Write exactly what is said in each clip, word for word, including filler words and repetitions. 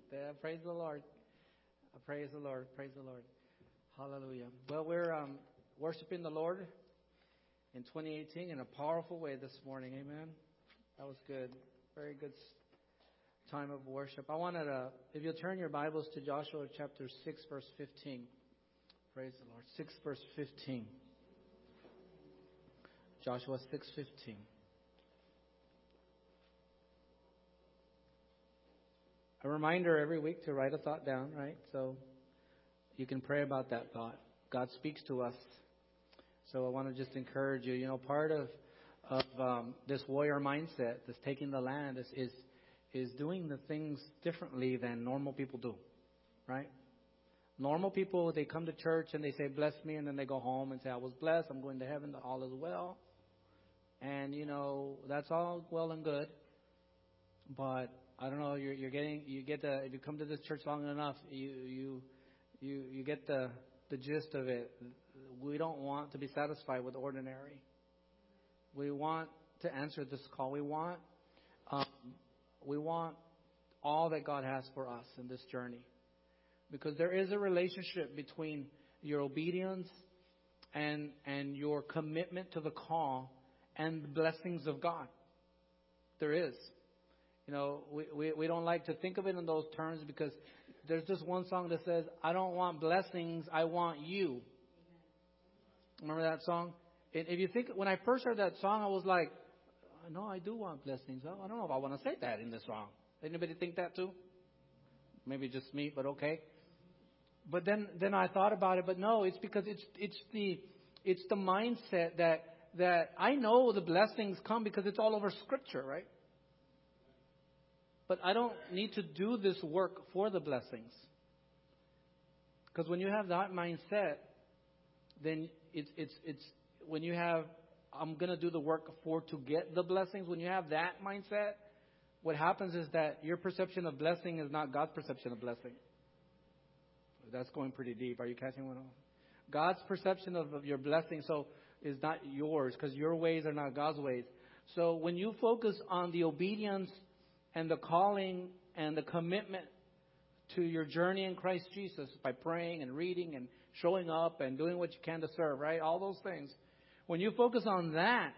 Yeah, praise the Lord. Uh, Praise the Lord. Praise the Lord. Hallelujah. Well, we're um, worshiping the Lord in twenty eighteen in a powerful way this morning. Amen. That was good. Very good s- time of worship. I wanted to, if you'll turn your Bibles to Joshua chapter six, verse fifteen. Praise the Lord. six, verse fifteen. Joshua six fifteen. A reminder every week to write a thought down, right? So you can pray about that thought. God speaks to us. So I want to just encourage you. You know, part of of um, this warrior mindset, this taking the land, is, is is doing the things differently than normal people do, right? Normal people, they come to church and they say, bless me, and then they go home and say, I was blessed, I'm going to heaven, all is well. And, you know, that's all well and good. But I don't know, you're, you're getting, you get the, if you come to this church long enough, you, you, you, you get the, the gist of it. We don't want to be satisfied with ordinary. We want to answer this call. We want, um, we want all that God has for us in this journey. Because there is a relationship between your obedience and, and your commitment to the call and the blessings of God. There is. You know, we, we, we don't like to think of it in those terms because there's just one song that says, I don't want blessings, I want you. Remember that song? And if you think, when I first heard that song, I was like, no, I do want blessings. I don't know if I want to say that in this song. Anybody think that too? Maybe just me, but okay. But then, then I thought about it, but no, it's because it's it's the it's the mindset that that I know the blessings come because it's all over Scripture, right? But I don't need to do this work for the blessings. Because when you have that mindset, then it's it's it's when you have I'm going to do the work for to get the blessings. When you have that mindset, what happens is that your perception of blessing is not God's perception of blessing. That's going pretty deep. Are you catching one on? God's perception of, of your blessing so is not yours because your ways are not God's ways. So when you focus on the obedience and the calling and the commitment to your journey in Christ Jesus by praying and reading and showing up and doing what you can to serve, right? All those things. When you focus on that,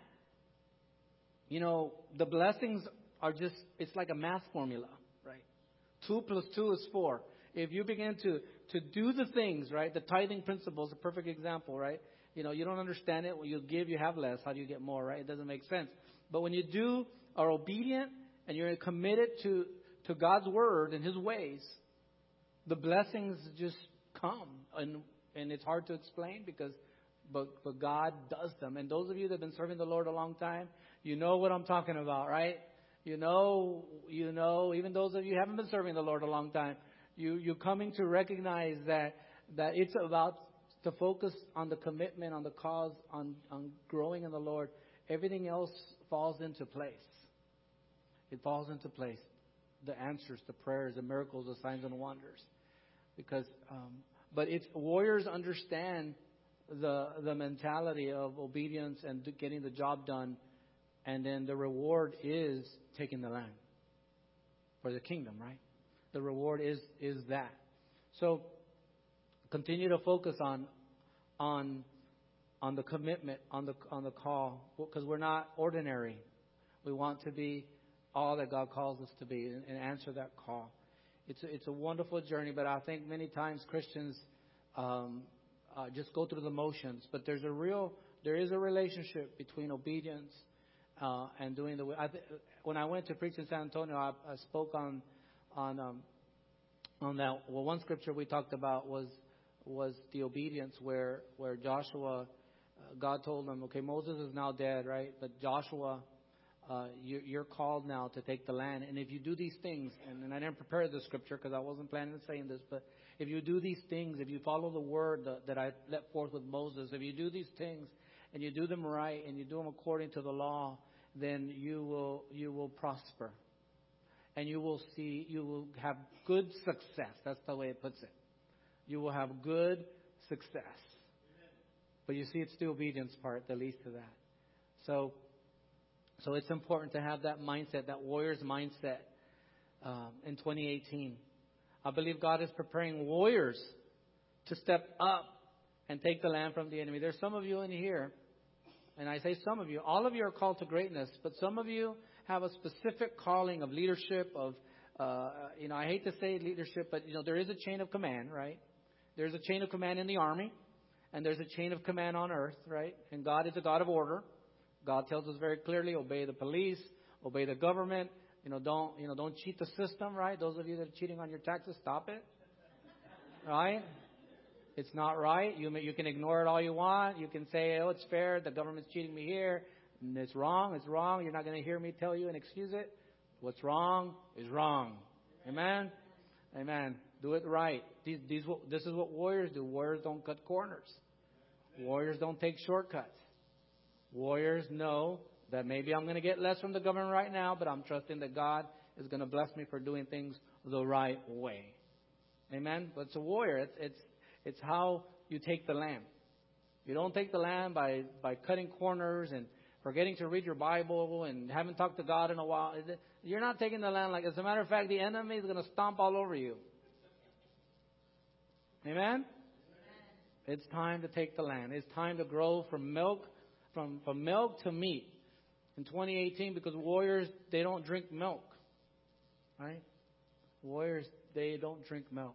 you know, the blessings are just, it's like a math formula, right? Two plus two is four. If you begin to, to do the things, right, the tithing principle is a perfect example, right? You know, you don't understand it. When you give, you have less. How do you get more, right? It doesn't make sense. But when you do, are obedient, and you're committed to, to God's word and His ways, the blessings just come. And and it's hard to explain because but, but God does them. And those of you that have been serving the Lord a long time, you know what I'm talking about, right? You know, you know, even those of you who haven't been serving the Lord a long time, you, you're coming to recognize that, that it's about to focus on the commitment, on the cause, on, on growing in the Lord. Everything else falls into place. It falls into place. The answers, the prayers, the miracles, the signs and wonders. Because, um, but it's warriors understand the the mentality of obedience and getting the job done, and then the reward is taking the land for the kingdom, right? The reward is is that. So continue to focus on on on the commitment, on the on the call, because we're not ordinary. We want to be all that God calls us to be and, and answer that call. It's a, it's a wonderful journey, but I think many times Christians um, uh, just go through the motions. But there's a real, there is a relationship between obedience uh, and doing the. I th- when I went to preach in San Antonio, I, I spoke on on um, on that. Well, one scripture we talked about was was the obedience, where where Joshua, uh, God told him, okay, Moses is now dead, right? But Joshua. Uh, you're, you're called now to take the land. And if you do these things, and, and I didn't prepare the scripture because I wasn't planning on saying this, but if you do these things, if you follow the word that, that I let forth with Moses, if you do these things and you do them right and you do them according to the law, then you will you will prosper. And you will see, you will have good success. That's the way it puts it. You will have good success. But you see, it's the obedience part that leads to that. So, So it's important to have that mindset, that warrior's mindset um, in twenty eighteen. I believe God is preparing warriors to step up and take the land from the enemy. There's some of you in here, and I say some of you, all of you are called to greatness, but some of you have a specific calling of leadership, of, uh, you know, I hate to say leadership, but, you know, there is a chain of command, right? There's a chain of command in the army, and there's a chain of command on earth, right? And God is a God of order. God tells us very clearly, obey the police, obey the government. You know, don't, you know, don't cheat the system, right? Those of you that are cheating on your taxes, stop it. Right? It's not right. You may, you can ignore it all you want. You can say, oh, it's fair. The government's cheating me here. And it's wrong. It's wrong. You're not going to hear me tell you and excuse it. What's wrong is wrong. Amen? Amen. Do it right. These, these, this is what warriors do. Warriors don't cut corners. Warriors don't take shortcuts. Warriors know that maybe I'm going to get less from the government right now, but I'm trusting that God is going to bless me for doing things the right way. Amen? But it's a warrior. It's, it's, it's how you take the land. You don't take the land by, by cutting corners and forgetting to read your Bible and haven't talked to God in a while. You're not taking the land like, as a matter of fact, the enemy is going to stomp all over you. Amen? Amen? It's time to take the land. It's time to grow from milk, from, from milk to meat in twenty eighteen, because warriors, they don't drink milk. Right? Warriors, they don't drink milk.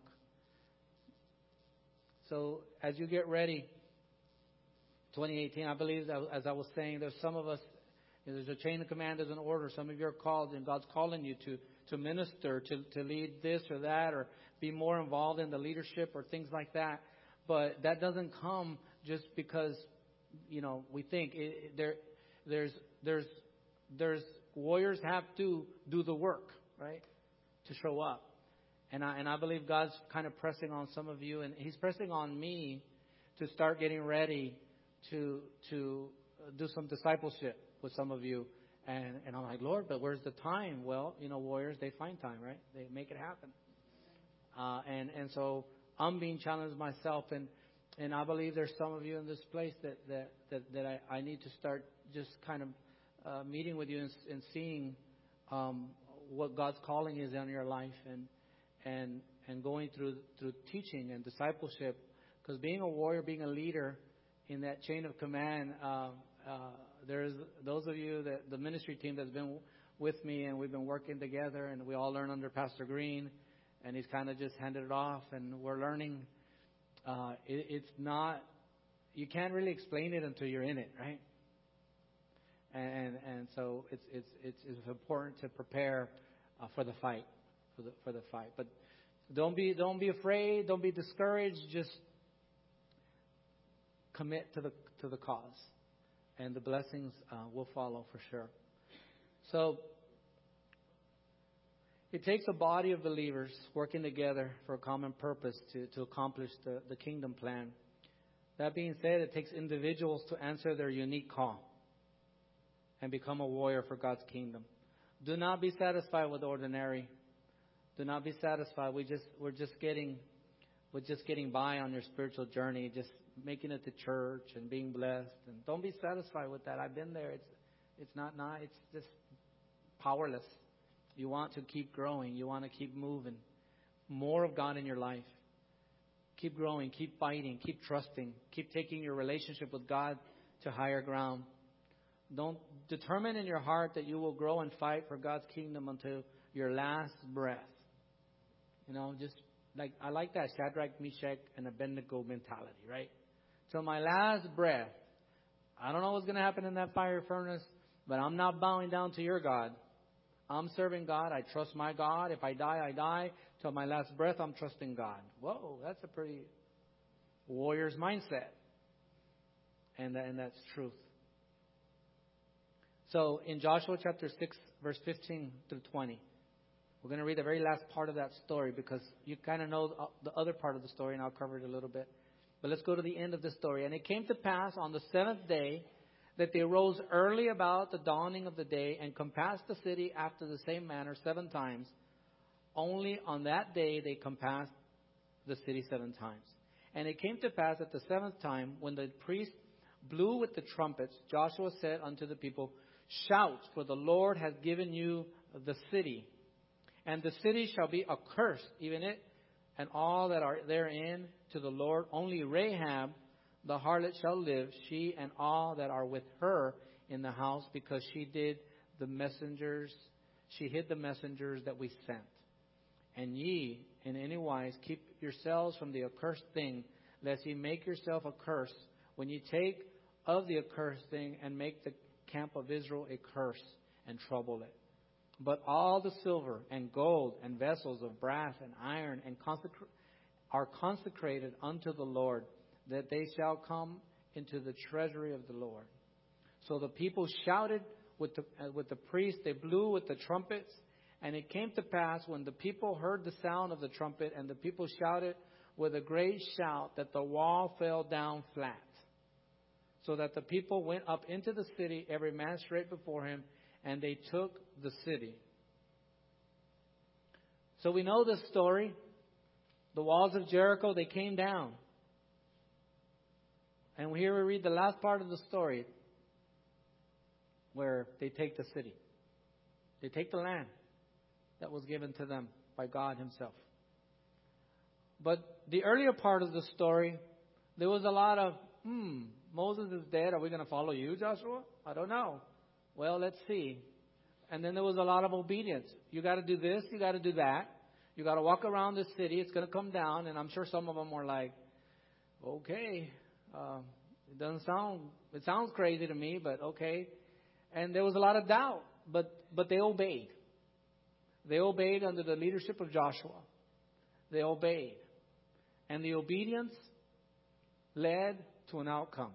So as you get ready, twenty eighteen, I believe, that, as I was saying, there's some of us, you know, there's a chain of command, there's an order. Some of you are called, and God's calling you to, to minister, to, to lead this or that, or be more involved in the leadership or things like that. But that doesn't come just because, you know, we think it, it, there, there's, there's, there's warriors have to do the work, right, to show up. And I, and I believe God's kind of pressing on some of you, and He's pressing on me to start getting ready to to do some discipleship with some of you. And, and I'm like, Lord, but where's the time? Well, you know, warriors, they find time, right? They make it happen. Uh, and, and so I'm being challenged myself, and, and I believe there's some of you in this place that, that, that, that I, I need to start just kind of uh, meeting with you and, and seeing um, what God's calling is on your life, and and and going through through teaching and discipleship. Because being a warrior, being a leader in that chain of command, uh, uh, there's those of you that the ministry team that's been with me, and we've been working together, and we all learn under Pastor Green, and he's kind of just handed it off, and we're learning. Uh, it, it's not, you can't really explain it until you're in it, right? And and so it's it's it's, it's important to prepare uh, for the fight, for the for the fight. But don't be don't be afraid, don't be discouraged. Just commit to the to the cause, and the blessings uh, will follow for sure. So it takes a body of believers working together for a common purpose to, to accomplish the, the kingdom plan. That being said, it takes individuals to answer their unique call and become a warrior for God's kingdom. Do not be satisfied with ordinary. Do not be satisfied. We just we're just getting we're just getting by on your spiritual journey, just making it to church and being blessed. And don't be satisfied with that. I've been there. It's it's not not it's just powerless. You want to keep growing. You want to keep moving. More of God in your life. Keep growing. Keep fighting. Keep trusting. Keep taking your relationship with God to higher ground. Don't determine in your heart that you will grow and fight for God's kingdom until your last breath. You know, just like I like that Shadrach, Meshach, and Abednego mentality, right? Till my last breath. I don't know what's going to happen in that fire furnace, but I'm not bowing down to your God. I'm serving God. I trust my God. If I die, I die. Till my last breath, I'm trusting God. Whoa, that's a pretty warrior's mindset. And, and that's truth. So in Joshua chapter six, verse fifteen through twenty, we're going to read the very last part of that story because you kind of know the other part of the story, and I'll cover it a little bit. But let's go to the end of the story. And it came to pass on the seventh day that they rose early about the dawning of the day and compassed the city after the same manner seven times. Only on that day they compassed the city seven times. And it came to pass at the seventh time, when the priest blew with the trumpets, Joshua said unto the people, shout, for the Lord has given you the city. And the city shall be accursed, even it and all that are therein to the Lord. Only Rahab, the harlot, shall live, she and all that are with her in the house, because she did the messengers, she hid the messengers that we sent. And ye, in any wise, keep yourselves from the accursed thing, lest ye make yourself a curse, when ye take of the accursed thing, and make the camp of Israel a curse, and trouble it. But all the silver and gold and vessels of brass and iron and consecra- are consecrated unto the Lord, that they shall come into the treasury of the Lord. So the people shouted with the, uh, with the priests, they blew with the trumpets. And it came to pass, when the people heard the sound of the trumpet, and the people shouted with a great shout, that the wall fell down flat. So that the people went up into the city, every man straight before him, and they took the city. So we know this story. The walls of Jericho, they came down. And here we read the last part of the story, where they take the city. They take the land that was given to them by God Himself. But the earlier part of the story, there was a lot of, hmm, Moses is dead. Are we going to follow you, Joshua? I don't know. Well, let's see. And then there was a lot of obedience. You got to do this. You got to do that. You got to walk around the city. It's going to come down. And I'm sure some of them were like, okay, uh, it doesn't sound, it sounds crazy to me, but okay. And there was a lot of doubt, but but they obeyed. They obeyed under the leadership of Joshua. They obeyed. And the obedience led to an outcome.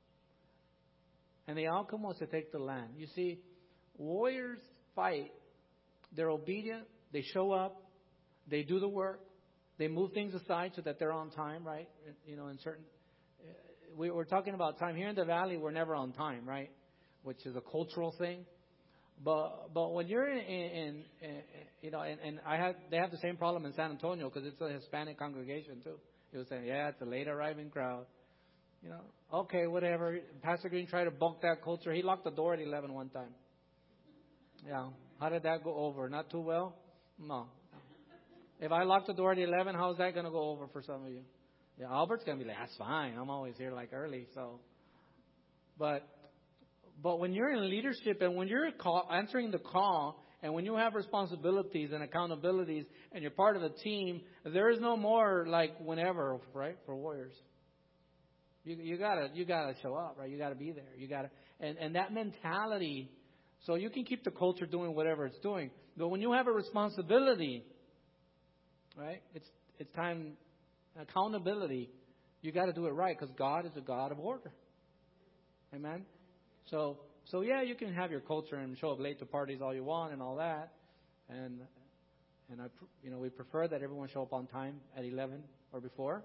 And the outcome was to take the land. You see, warriors fight. They're obedient. They show up. They do the work. They move things aside so that they're on time, right? You know, in certain... We, we're talking about time. Here in the valley, we're never on time, right? Which is a cultural thing. But but when you're in, in, in you know, and, and I have they have the same problem in San Antonio, because it's a Hispanic congregation too. He was saying, yeah, it's a late arriving crowd. You know, okay, whatever. Pastor Green tried to bunk that culture. He locked the door at eleven one time. Yeah. How did that go over? Not too well? No. If I lock the door at eleven, how's that going to go over for some of you? Yeah, Albert's going to be like, that's fine. I'm always here like early. So, but, but when you're in leadership and when you're call, answering the call, and when you have responsibilities and accountabilities and you're part of a team, there is no more like whenever, right? For warriors. You, you gotta, you gotta show up, right? You gotta be there. You gotta, and, and that mentality, so you can keep the culture doing whatever it's doing. But when you have a responsibility, right? It's, it's time, accountability. You got to do it right, because God is a God of order. Amen. So, so yeah, you can have your culture and show up late to parties all you want and all that, and and I, you know, we prefer that everyone show up on time at eleven or before.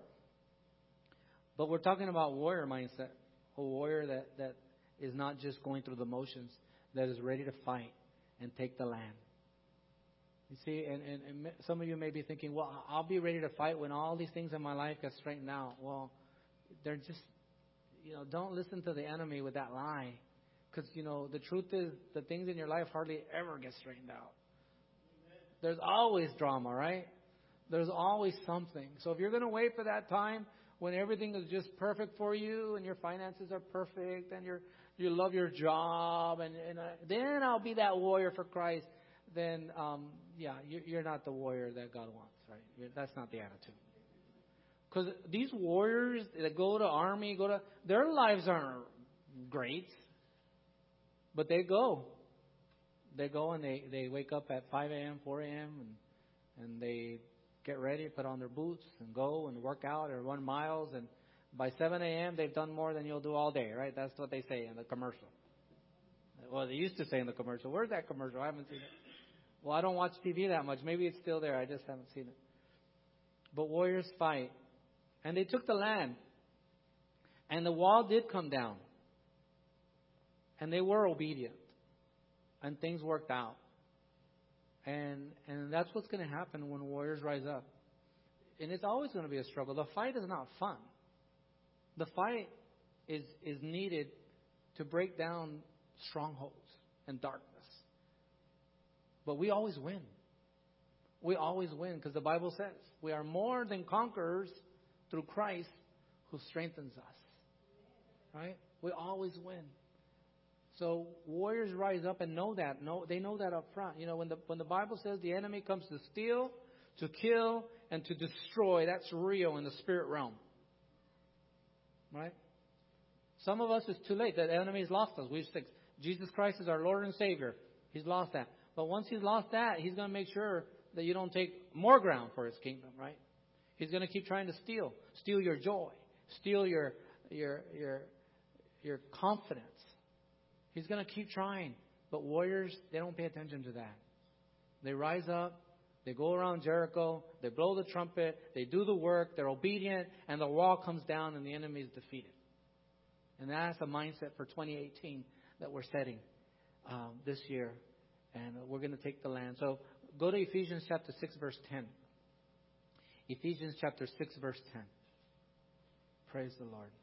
But we're talking about warrior mindset, a warrior that that is not just going through the motions, that is ready to fight and take the land. You see, and, and, and some of you may be thinking, well, I'll be ready to fight when all these things in my life get straightened out. Well, they're just, you know, don't listen to the enemy with that lie. Because, you know, the truth is the things in your life hardly ever get straightened out. There's always drama, right? There's always something. So if you're going to wait for that time when everything is just perfect for you and your finances are perfect and you're, you love your job, and, and uh, then I'll be that warrior for Christ, then, um, yeah, you're not the warrior that God wants, right? You're, that's not the attitude. Because these warriors that go to army, go to, their lives aren't great, but they go. They go and they, they wake up at five a.m., four a.m., and, and they get ready, put on their boots, and go and work out or run miles. And by seven a.m., they've done more than you'll do all day, right? That's what they say in the commercial. Well, they used to say in the commercial. Where's that commercial? I haven't seen it. Well, I don't watch T V that much. Maybe it's still there. I just haven't seen it. But warriors fight. And they took the land. And the wall did come down. And they were obedient. And things worked out. And and that's what's going to happen when warriors rise up. And it's always going to be a struggle. The fight is not fun. The fight is is needed to break down strongholds and darkness. But we always win. we always win because the Bible says we are more than conquerors through Christ who strengthens us. Right? We always win. So warriors rise up and know that. Know, they know that up front. You know, when the when the Bible says the enemy comes to steal, to kill, and to destroy, that's real in the spirit realm. Right? Some of us, it's too late. The enemy's lost us. We've said Jesus Christ is our Lord and Savior. He's lost that. But once he's lost that, he's going to make sure that you don't take more ground for his kingdom, right? He's going to keep trying to steal. Steal your joy. Steal your your your your confidence. He's going to keep trying. But warriors, they don't pay attention to that. They rise up. They go around Jericho. They blow the trumpet. They do the work. They're obedient. And the wall comes down and the enemy is defeated. And that's a mindset for twenty eighteen that we're setting um, this year. And we're going to take the land. So go to Ephesians chapter six, verse ten. Ephesians chapter six, verse ten. Praise the Lord.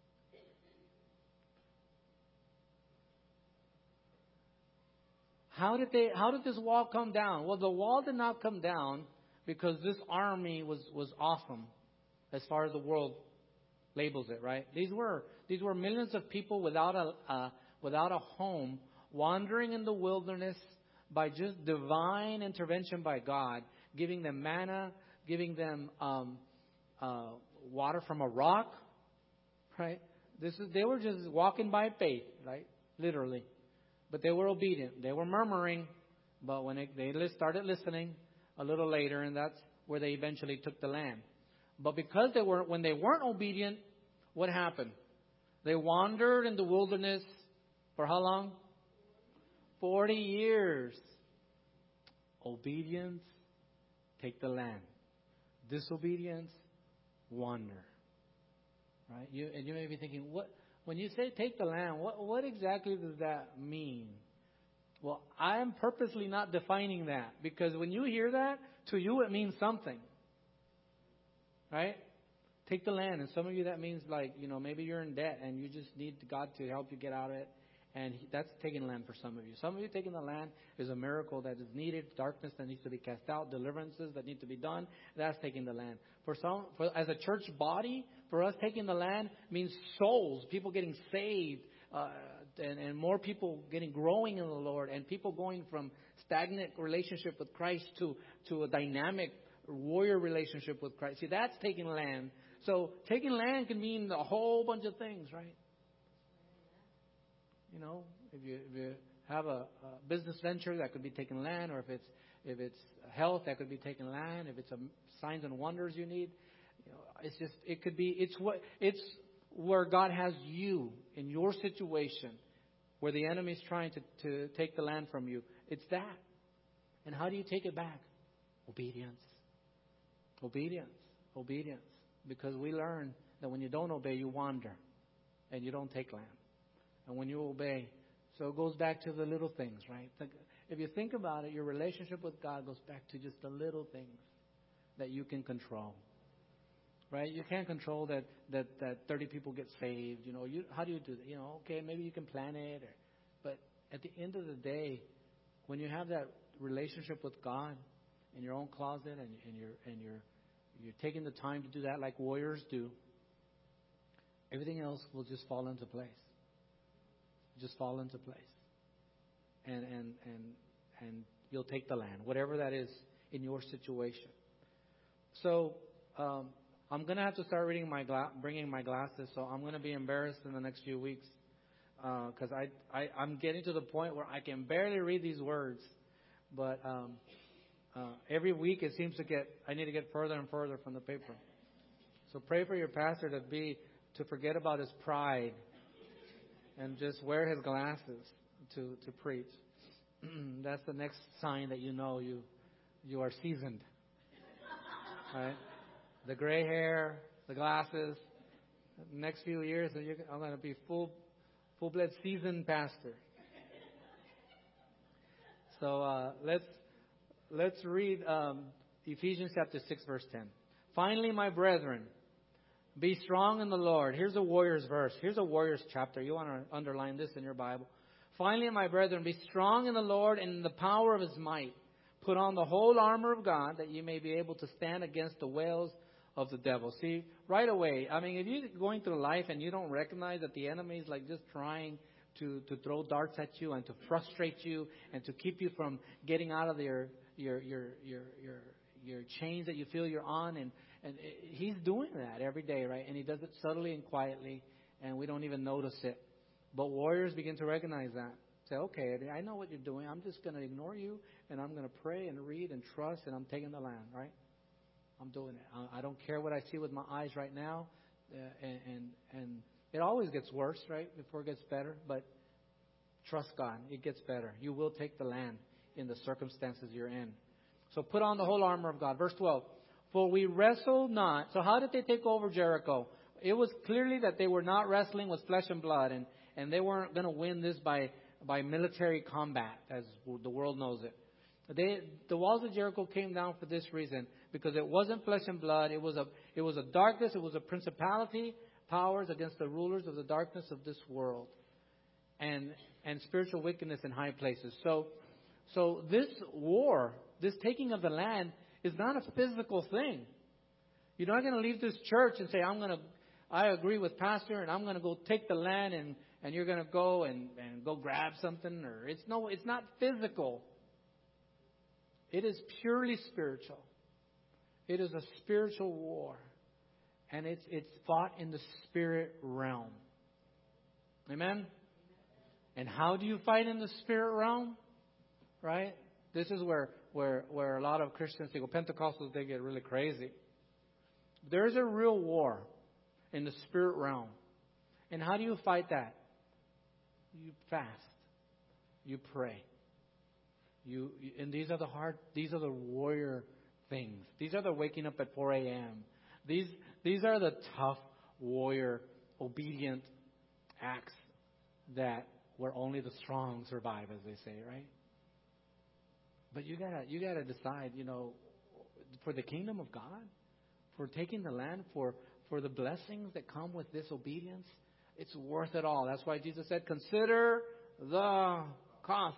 How did they? How did this wall come down? Well, the wall did not come down because this army was, was awesome, as far as the world labels it. Right? These were these were millions of people without a uh, without a home, wandering in the wilderness by just divine intervention by God, giving them manna, giving them um, uh, water from a rock. Right? This is they were just walking by faith, right? Literally. But they were obedient. They were murmuring, but when it, they started listening a little later, and that's where they eventually took the land. But because they were, when they weren't obedient, what happened? They wandered in the wilderness for how long? Forty years. Obedience, take the land. Disobedience, wander. Right? You and you may be thinking, what? When you say take the land, what, what exactly does that mean? Well, I am purposely not defining that because when you hear that, to you it means something. Right? Take the land. And some of you that means like, you know, maybe you're in debt and you just need God to help you get out of it. And that's taking land for some of you. Some of you taking the land is a miracle that is needed, darkness that needs to be cast out, deliverances that need to be done. That's taking the land. For some, for as a church body, for us taking the land means souls, people getting saved, uh, and, and more people getting growing in the Lord, and people going from stagnant relationship with Christ to to a dynamic warrior relationship with Christ. See, that's taking land. So taking land can mean a whole bunch of things, right? You know, if you, if you have a, a business venture, that could be taking land, or if it's if it's health, that could be taking land. If it's a signs and wonders you need, you know, it's just it could be it's what it's where God has you in your situation, where the enemy's trying to, to take the land from you. It's that. And how do you take it back? Obedience, obedience, obedience. Because we learn that when you don't obey, you wander, and you don't take land. And when you obey, so it goes back to the little things, right? If you think about it, your relationship with God goes back to just the little things that you can control, right? You can't control that that, that thirty people get saved. You know, you how do you do that? You know, okay, maybe you can plan it, or, but at the end of the day, when you have that relationship with God in your own closet, and, and you're and you're you're taking the time to do that, like warriors do, everything else will just fall into place. Just fall into place, and and and and you'll take the land, whatever that is in your situation. So um, I'm gonna have to start reading my gla- bringing my glasses. So I'm gonna be embarrassed in the next few weeks because uh, I, I I'm getting to the point where I can barely read these words. But um, uh, every week it seems to get I need to get further and further from the paper. So pray for your pastor to be to forget about his pride. And just wear his glasses to, to preach. That's the next sign that you know you you are seasoned. Right? The gray hair, the glasses. The next few years, I'm going to be full, full-blood seasoned pastor. So uh, let's let's read um, Ephesians chapter six, verse ten. Finally, my brethren, be strong in the Lord. Here's a warrior's verse. Here's a warrior's chapter. You want to underline this in your Bible. Finally, my brethren, be strong in the Lord and in the power of His might. Put on the whole armor of God that you may be able to stand against the wiles of the devil. See, right away, I mean, if you're going through life and you don't recognize that the enemy is like just trying to, to throw darts at you and to frustrate you and to keep you from getting out of your your your your your, your chains that you feel you're on, and, and he's doing that every day, right? And he does it subtly and quietly, and we don't even notice it. But warriors begin to recognize that. Say, okay, I know what you're doing. I'm just going to ignore you, and I'm going to pray and read and trust, and I'm taking the land, right? I'm doing it. I don't care what I see with my eyes right now, uh, and, and and it always gets worse, right, before it gets better. But trust God, it gets better. You will take the land in the circumstances you're in. So put on the whole armor of God. Verse twelve. For we wrestle not. So how did they take over Jericho? It was clearly that they were not wrestling with flesh and blood, and, and they weren't going to win this by by military combat, as the world knows it. They, the walls of Jericho came down for this reason, because it wasn't flesh and blood. It was a it was a darkness. It was a principality, powers against the rulers of the darkness of this world, and and spiritual wickedness in high places. So, so this war, this taking of the land, is not a physical thing. You're not going to leave this church and say, I'm going to, I agree with Pastor, and I'm going to go take the land, and and you're going to go and, and go grab something, or it's no, it's not physical. It is purely spiritual. It is a spiritual war. And it's it's fought in the spirit realm. Amen? And how do you fight in the spirit realm? Right? This is where, where, where a lot of Christians, they go, Pentecostals, they get really crazy. There's a real war in the spirit realm. And how do you fight that? You fast. You pray. You, and these are the hard, these are the warrior things. These are the waking up at four a.m. These, these are the tough warrior, obedient acts that where only the strong survive, as they say, right? But you gotta, you gotta decide, you know, for the kingdom of God, for taking the land, for, for the blessings that come with this obedience, it's worth it all. That's why Jesus said, consider the cost.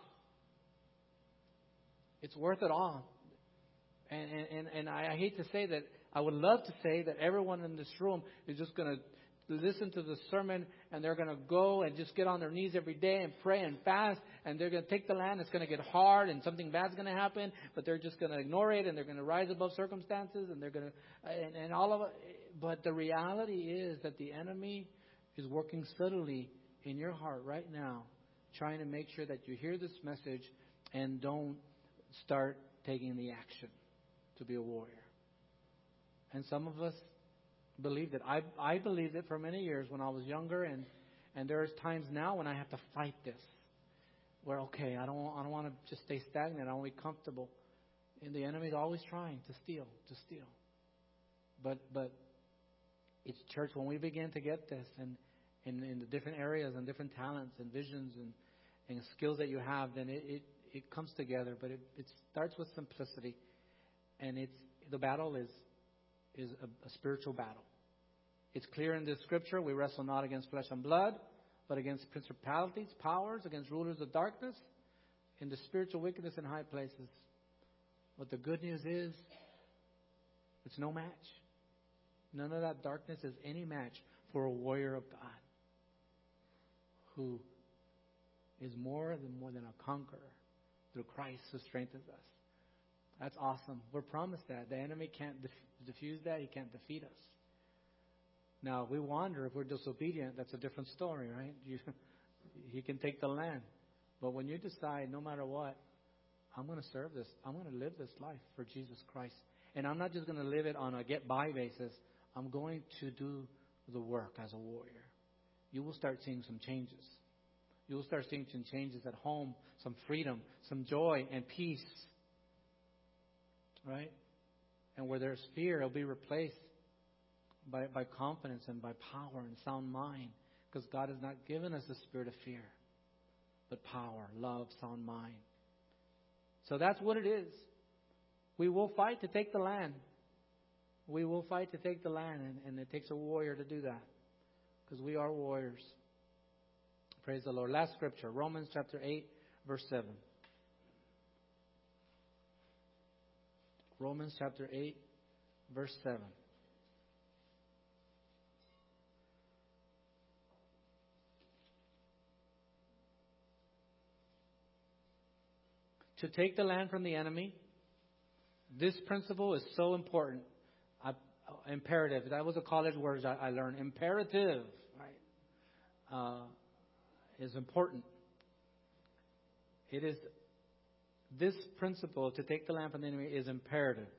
It's worth it all. And, and, and I hate to say that, I would love to say that everyone in this room is just going to listen to the sermon and they're going to go and just get on their knees every day and pray and fast, and they're going to take the land. It's going to get hard and something bad's going to happen, but they're just going to ignore it, and they're going to rise above circumstances, and they're going to, and, and all of it. But the reality is that the enemy is working subtly in your heart right now, trying to make sure that you hear this message and don't start taking the action to be a warrior. And some of us believed it. I I believed it for many years when I was younger, and, and there's times now when I have to fight this. Where okay, I don't I don't want to just stay stagnant. I want to be comfortable. And the enemy's always trying to steal, to steal. But but it's church, when we begin to get this, and in in the different areas and different talents and visions and, and skills that you have, then it, it, it comes together. But it, it starts with simplicity. And it's the battle is is a, a spiritual battle. It's clear in this scripture, we wrestle not against flesh and blood, but against principalities, powers, against rulers of darkness, in the spiritual wickedness in high places. But the good news is, it's no match. None of that darkness is any match for a warrior of God who is more than more than a conqueror through Christ who strengthens us. That's awesome. We're promised that. The enemy can't def- diffuse that. He can't defeat us. Now, if we wander, if we're disobedient, that's a different story, right? You, he can take the land. But when you decide, no matter what, I'm going to serve this, I'm going to live this life for Jesus Christ. And I'm not just going to live it on a get-by basis. I'm going to do the work as a warrior. You will start seeing some changes. You will start seeing some changes at home, some freedom, some joy and peace. Right? And where there's fear, it'll be replaced by, by confidence and by power and sound mind. Because God has not given us a spirit of fear, but power, love, sound mind. So that's what it is. We will fight to take the land. We will fight to take the land, and, and it takes a warrior to do that. Because we are warriors. Praise the Lord. Last scripture, Romans chapter eight, verse seven. Romans chapter eight, verse seven. To take the land from the enemy. This principle is so important. I, imperative. That was a college word I, I learned. Imperative, right, uh, is important. It is this principle, to take the land from the enemy, is imperative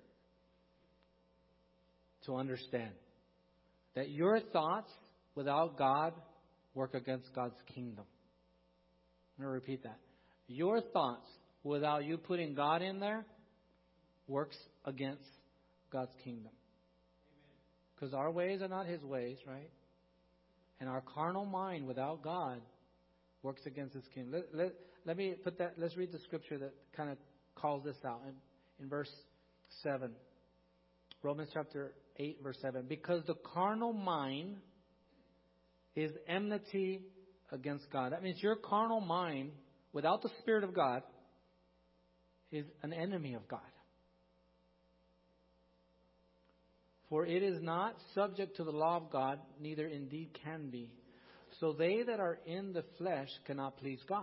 to understand that your thoughts without God work against God's kingdom. I'm going to repeat that. Your thoughts without you putting God in there works against God's kingdom. Because our ways are not His ways, right? And our carnal mind without God works against His kingdom. Let, let, let me put that, let's read the scripture that kind of calls this out in, in verse seven. Romans chapter eight, verse seven. Because the carnal mind is enmity against God. That means your carnal mind, without the Spirit of God, is an enemy of God. For it is not subject to the law of God, neither indeed can be. So they that are in the flesh cannot please God.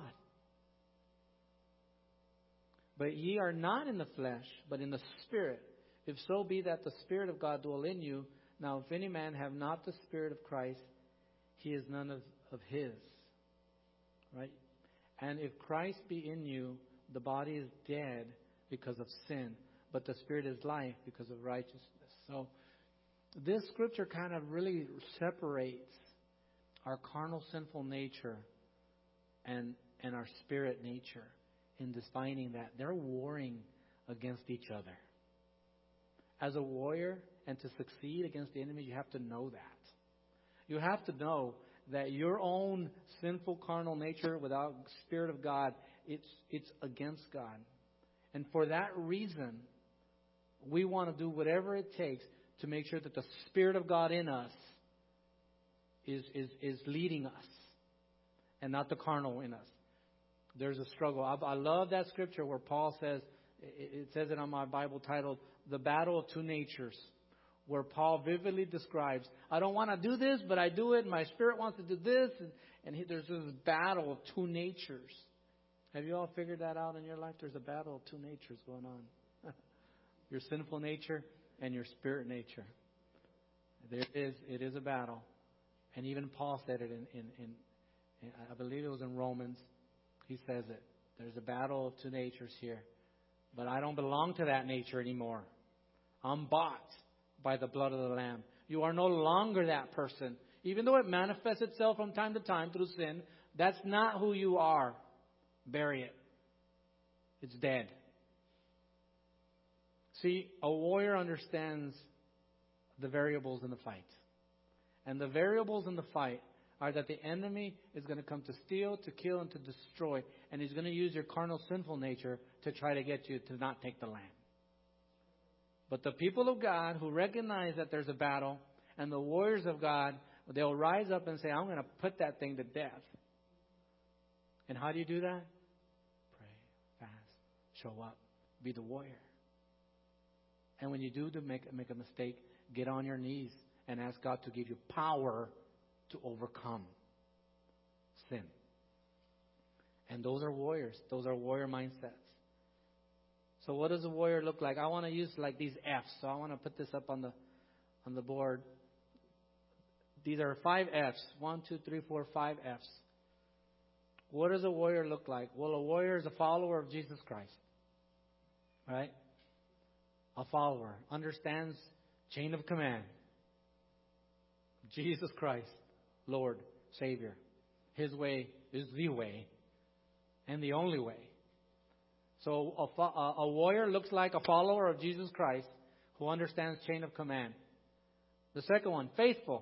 But ye are not in the flesh, but in the Spirit. If so be that the Spirit of God dwell in you. Now if any man have not the Spirit of Christ, he is none of, of his. Right? And if Christ be in you, the body is dead because of sin, but the Spirit is life because of righteousness. So this scripture kind of really separates our carnal sinful nature and and our spirit nature in defining that they're warring against each other. As a warrior, and to succeed against the enemy, you have to know that. You have to know that your own sinful carnal nature without Spirit of God, it's it's against God. And for that reason, we want to do whatever it takes to make sure that the Spirit of God in us is, is, is leading us and not the carnal in us. There's a struggle. I, I love that scripture where Paul says, it, it says it on my Bible titled, The Battle of Two Natures, where Paul vividly describes, I don't want to do this, but I do it, and my spirit wants to do this. And, and he, there's this battle of two natures. Have you all figured that out in your life? There's a battle of two natures going on. Your sinful nature and your spirit nature. There is, it is a battle. And even Paul said it in, in, in, in, I believe it was in Romans. He says it. There's a battle of two natures here. But I don't belong to that nature anymore. I'm bought by the blood of the Lamb. You are no longer that person. Even though it manifests itself from time to time through sin, that's not who you are. Bury it. It's dead. See, a warrior understands the variables in the fight. And the variables in the fight are that the enemy is going to come to steal, to kill, and to destroy. And he's going to use your carnal sinful nature to try to get you to not take the land. But the people of God who recognize that there's a battle, and the warriors of God, they'll rise up and say, I'm going to put that thing to death. And how do you do that? Pray, fast, show up, be the warrior. And when you do to make, make a mistake, get on your knees and ask God to give you power to overcome sin. And those are warriors. Those are warrior mindsets. So what does a warrior look like? I want to use like these F's. So I want to put this up on the on the board. These are five F's. One, two, three, four, five F's. What does a warrior look like? Well, a warrior is a follower of Jesus Christ. Right? A follower. Understands chain of command. Jesus Christ, Lord, Savior. His way is the way and the only way. So a, a warrior looks like a follower of Jesus Christ who understands chain of command. The second one, faithful.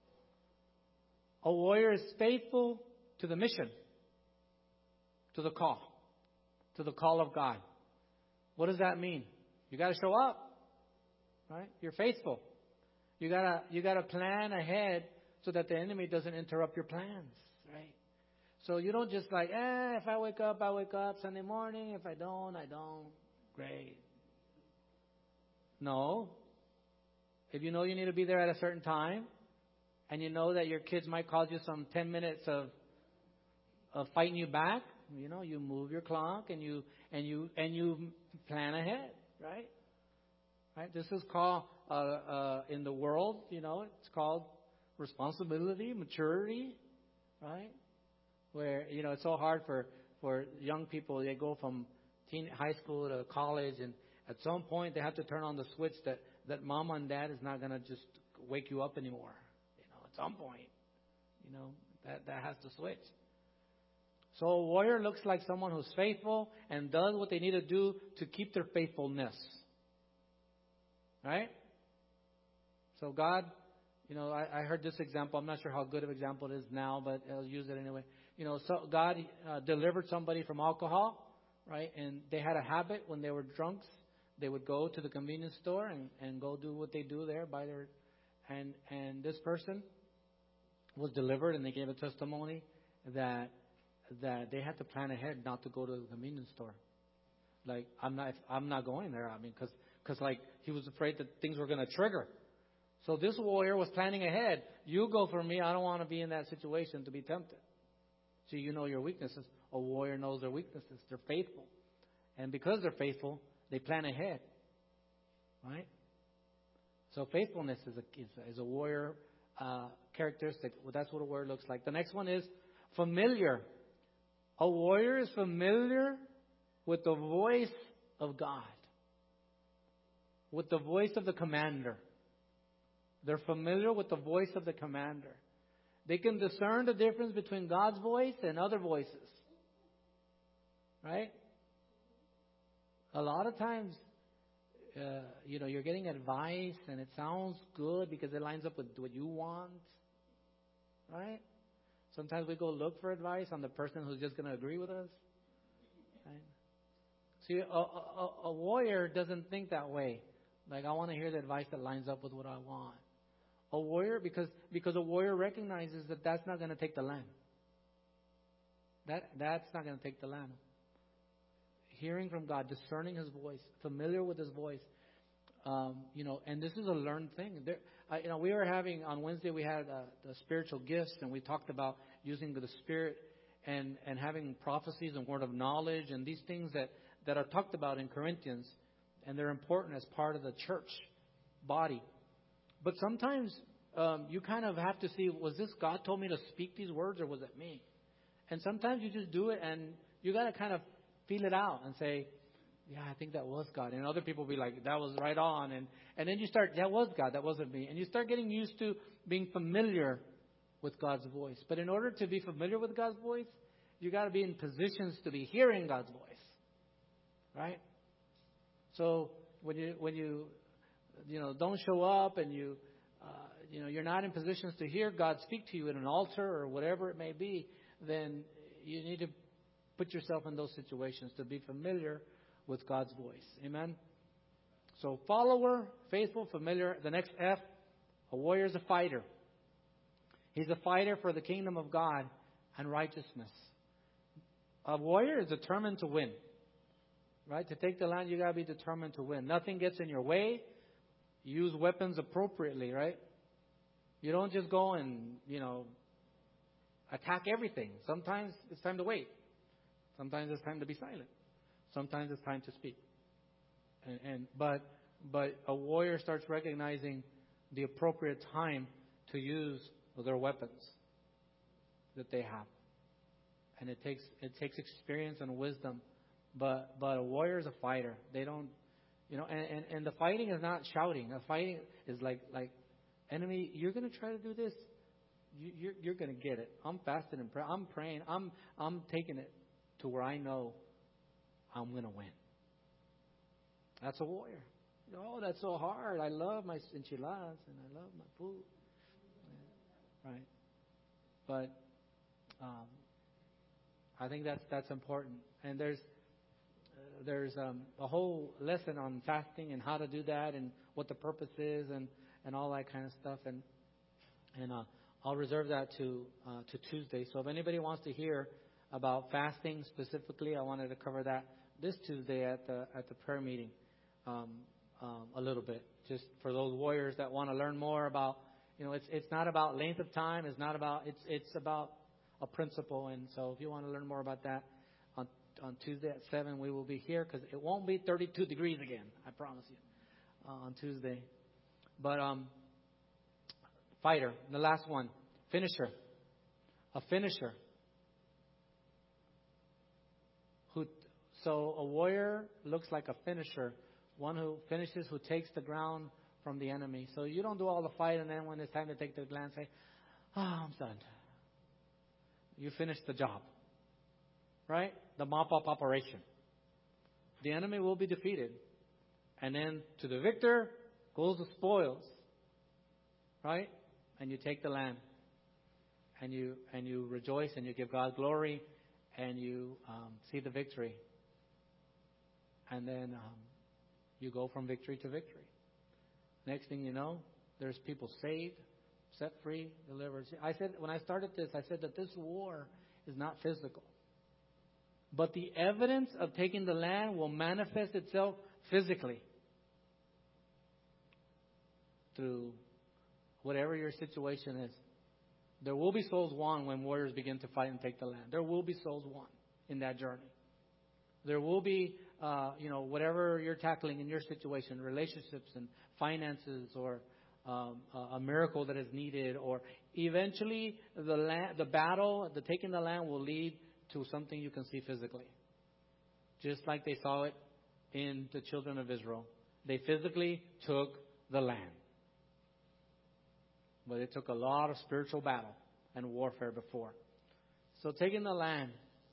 A warrior is faithful to the mission, to the call, to the call of God. What does that mean? You got to show up, right? You're faithful. You gotta you gotta plan ahead so that the enemy doesn't interrupt your plans, right? So you don't just like, eh, if I wake up, I wake up Sunday morning. If I don't, I don't. Great. No. If you know you need to be there at a certain time, and you know that your kids might cause you some ten minutes of of fighting you back, you know, you move your clock and you and you and you plan ahead, right? Right. This is called uh, uh, in the world, you know, it's called responsibility, maturity, right? Where you know it's so hard for for young people. They go from teen high school to college, and at some point they have to turn on the switch that that mom and dad is not going to just wake you up anymore. You know, at some point, you know that that has to switch. So a warrior looks like someone who's faithful and does what they need to do to keep their faithfulness. Right? So God, you know, I, I heard this example. I'm not sure how good of an example it is now, but I'll use it anyway. You know, so God uh, delivered somebody from alcohol, right? And they had a habit when they were drunks. They would go to the convenience store and, and go do what they do there, buy their, and and this person was delivered, and they gave a testimony that that they had to plan ahead not to go to the convenience store. Like, I'm not, I'm not going there. I mean, because, because like, he was afraid that things were going to trigger. So this warrior was planning ahead. You go for me. I don't want to be in that situation to be tempted. So you know your weaknesses. A warrior knows their weaknesses. They're faithful. And because they're faithful, they plan ahead. Right? So faithfulness is a, is a, is a warrior uh, characteristic. Well, that's what a warrior looks like. The next one is familiar. A warrior is familiar with the voice of God, with the voice of the commander. They're familiar with the voice of the commander. They can discern the difference between God's voice and other voices. Right? A lot of times, uh, you know, you're getting advice and it sounds good because it lines up with what you want. Right? Sometimes we go look for advice on the person who's just going to agree with us. Right? See, a, a, a warrior doesn't think that way. Like, I want to hear the advice that lines up with what I want. A warrior, because because a warrior recognizes that that's not going to take the land. That that's not going to take the land. Hearing from God, discerning His voice, familiar with His voice. Um, you know, and this is a learned thing. There, uh, you know, we were having on Wednesday. We had uh, the spiritual gifts, and we talked about using the Spirit and and having prophecies and word of knowledge and these things that, that are talked about in Corinthians, and they're important as part of the church body. But sometimes um, you kind of have to see: was this God told me to speak these words, or was it me? And sometimes you just do it, and you got to kind of feel it out and say, yeah, I think that was God. And other people be like, that was right on. And, and then you start, that was God, that wasn't me. And you start getting used to being familiar with God's voice. But in order to be familiar with God's voice, you got to be in positions to be hearing God's voice. Right? So when you, when you, you know, don't show up and you, uh, you know, you're not in positions to hear God speak to you at an altar or whatever it may be, then you need to put yourself in those situations to be familiar with God's voice. Amen? So follower, faithful, familiar. The next F, a warrior is a fighter. He's a fighter for the kingdom of God and righteousness. A warrior is determined to win. Right? To take the land, you got to be determined to win. Nothing gets in your way. Use weapons appropriately, right? You don't just go and, you know, attack everything. Sometimes it's time to wait. Sometimes it's time to be silent. Sometimes it's time to speak. And, and but but a warrior starts recognizing the appropriate time to use their weapons that they have. And it takes it takes experience and wisdom. But but a warrior is a fighter. They don't, you know, and, and, and the fighting is not shouting. The fighting is like like enemy, you're going to try to do this. You, you're you're going to get it. I'm fasting and pray. I'm praying. I'm I'm taking it to where I know I'm going to win. That's a warrior. Oh, that's so hard. I love my enchiladas and I love my food. Right. But um, I think that's that's important. And there's uh, there's um, a whole lesson on fasting and how to do that and what the purpose is and, and all that kind of stuff. And and uh, I'll reserve that to uh, to Tuesday. So if anybody wants to hear about fasting specifically, I wanted to cover that this Tuesday at the at the prayer meeting. Um, um, a little bit, just for those warriors that want to learn more about. You know, it's it's not about length of time. It's not about it's it's about a principle. And so, if you want to learn more about that, on on Tuesday at seven, we will be here because it won't be thirty-two degrees again. I promise you, uh, on Tuesday. But um, fighter, the last one, finisher, a finisher. Who so a warrior looks like a finisher, one who finishes, who takes the ground from the enemy. So you don't do all the fight, and then when it's time to take the land, say, "Oh, I'm done." You finish the job, right? The mop-up operation. The enemy will be defeated, and then to the victor goes the spoils, right? And you take the land, and you and you rejoice, and you give God glory, and you um, see the victory, and then um, you go from victory to victory. Next thing you know, there's people saved, set free, delivered. I said, when I started this, I said that this war is not physical. But the evidence of taking the land will manifest itself physically through whatever your situation is. There will be souls won when warriors begin to fight and take the land. There will be souls won in that journey. There will be, uh, you know, whatever you're tackling in your situation, relationships and finances, or um, a miracle that is needed, or eventually the land, the battle, the taking the land will lead to something you can see physically. Just like they saw it in the children of Israel. They physically took the land. But it took a lot of spiritual battle and warfare before. So taking the land,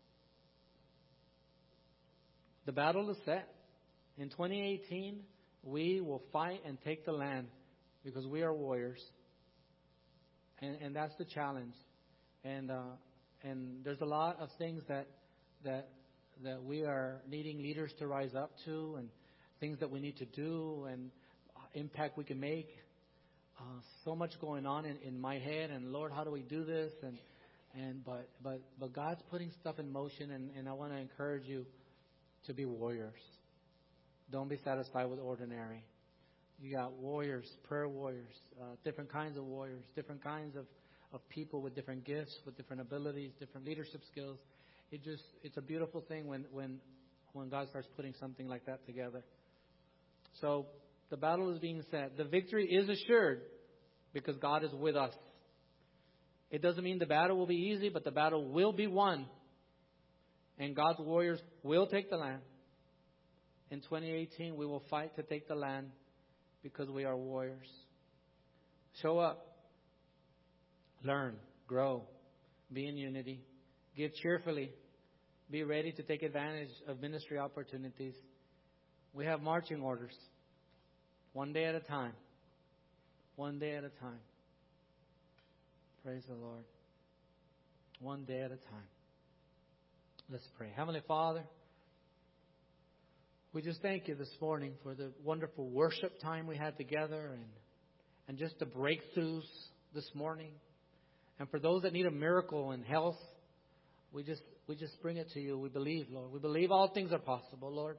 the battle is set. In twenty eighteen, we will fight and take the land because we are warriors. And, and that's the challenge. And uh, and there's a lot of things that that that we are needing leaders to rise up to, and things that we need to do, and impact we can make. Uh, so much going on in, in my head, and Lord, how do we do this? And and but but but God's putting stuff in motion, and, and I want to encourage you to be warriors. Don't be satisfied with ordinary. You got warriors, prayer warriors, uh, different kinds of warriors, different kinds of, of people with different gifts, with different abilities, different leadership skills. It just it's a beautiful thing when when when God starts putting something like that together. So the battle is being set. The victory is assured because God is with us. It doesn't mean the battle will be easy, but the battle will be won. And God's warriors will take the land. In twenty eighteen, we will fight to take the land because we are warriors. Show up. Learn. Grow. Be in unity. Give cheerfully. Be ready to take advantage of ministry opportunities. We have marching orders. One day at a time. One day at a time. Praise the Lord. One day at a time. Let's pray. Heavenly Father, we just thank you this morning for the wonderful worship time we had together, and and just the breakthroughs this morning. And for those that need a miracle in health, we just we just bring it to you. We believe, Lord. We believe all things are possible, Lord.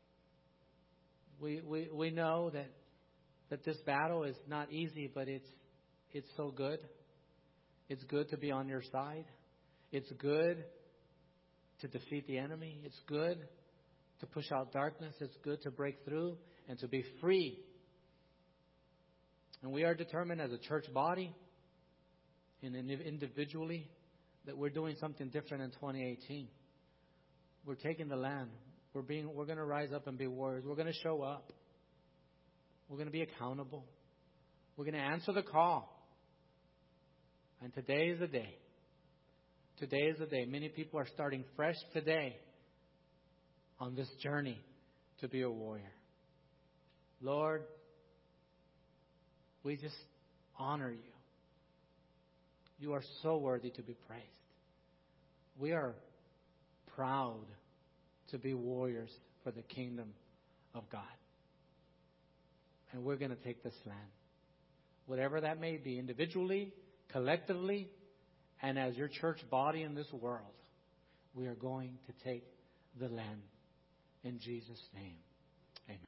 We we, we know that that this battle is not easy, but it's it's so good. It's good to be on your side. It's good to defeat the enemy. It's good to push out darkness. It's good to break through and to be free. And we are determined as a church body and individually that we're doing something different in twenty eighteen. We're taking the land. We're being. We're going to rise up and be warriors. We're going to show up. We're going to be accountable. We're going to answer the call. And today is the day. Today is the day. Many people are starting fresh today on this journey to be a warrior. Lord, we just honor you. You are so worthy to be praised. We are proud to be warriors for the kingdom of God. And we're going to take this land. Whatever that may be, individually, collectively, and as your church body in this world, we are going to take the land in Jesus' name.